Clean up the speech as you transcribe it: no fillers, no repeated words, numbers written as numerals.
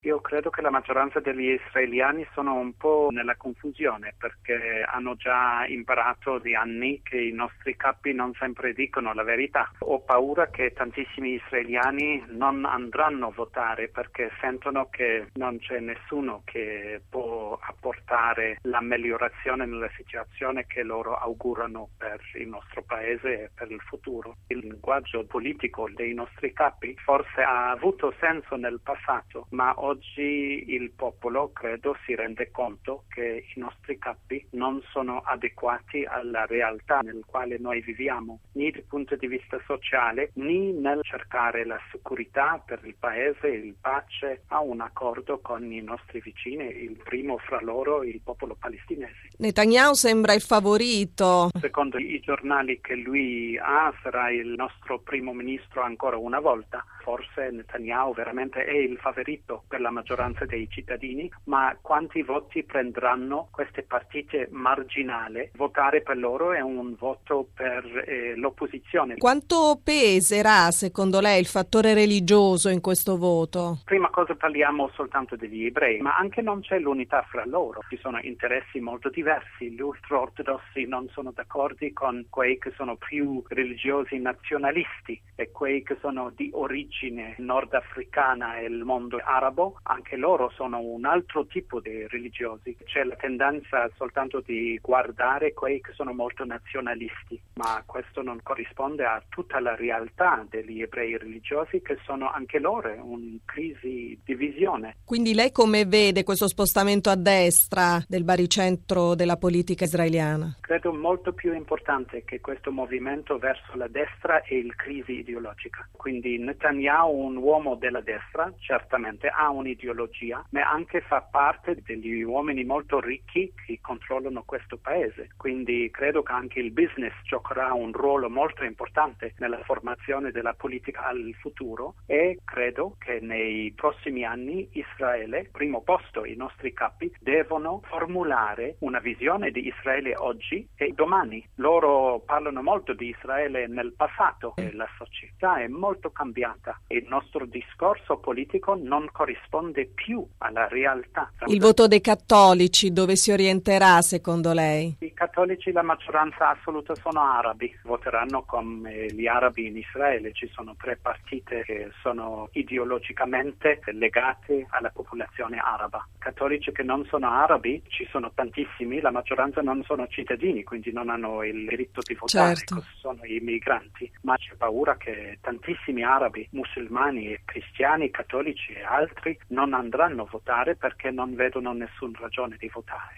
Io credo che la maggioranza degli israeliani sono un po' nella confusione perché hanno già imparato di anni che i nostri capi non sempre dicono la verità. Ho paura che tantissimi israeliani non andranno a votare perché sentono che non c'è nessuno che può apportare la migliorazione nella situazione che loro augurano per il nostro paese e per il futuro. Il linguaggio politico dei nostri capi forse ha avuto senso nel passato, ma oggi il popolo credo si rende conto che i nostri capi non sono adeguati alla realtà nel quale noi viviamo, né dal punto di vista sociale, né nel cercare la sicurezza per il paese, il pace, a un accordo con i nostri vicini, il primo fra loro il popolo palestinese. Netanyahu sembra il favorito. Secondo i giornali che lui ha, sarà il nostro primo ministro ancora una volta. Forse Netanyahu veramente è il favorito per la maggioranza dei cittadini, ma quanti voti prenderanno queste partite marginali? Votare per loro è un voto per l'opposizione. Quanto peserà secondo lei il fattore religioso in questo voto? Prima cosa parliamo soltanto degli ebrei, ma anche non c'è l'unità fra loro. Ci sono interessi molto diversi. Gli ultraortodossi non sono d'accordo con quei che sono più religiosi nazionalisti e quei che sono di origine nordafricana e il mondo arabo, anche loro sono un altro tipo di religiosi. C'è la tendenza soltanto di guardare quei che sono molto nazionalisti, ma questo non corrisponde a tutta la realtà degli ebrei religiosi che sono anche loro in crisi, divisione. Quindi lei come vede questo spostamento a destra del baricentro della politica israeliana? Credo molto più importante che questo movimento verso la destra è il crisi ideologica. Quindi Netanyahu, un uomo della destra, certamente ha un'ideologia, ma anche fa parte degli uomini molto ricchi che controllano questo paese. Quindi credo che anche il business giocherà un ruolo molto importante nella formazione della politica al futuro e credo che nei prossimi anni Israele, primo posto, i nostri capi, devono formulare una visione di Israele oggi e domani. Loro parlano molto di Israele nel passato e la società è molto cambiata. Il nostro discorso politico non corrisponde più alla realtà. Il voto dei cattolici dove si orienterà secondo lei? I cattolici, la maggioranza assoluta sono arabi, voteranno come gli arabi in Israele. Ci sono 3 partite che sono ideologicamente legate alla popolazione araba. Cattolici che non sono arabi, ci sono tantissimi, la maggioranza non sono cittadini, quindi non hanno il diritto di votare, certo. Sono i migranti, ma c'è paura che tantissimi arabi, musulmani e cristiani, cattolici e altri non andranno a votare perché non vedono nessuna ragione di votare.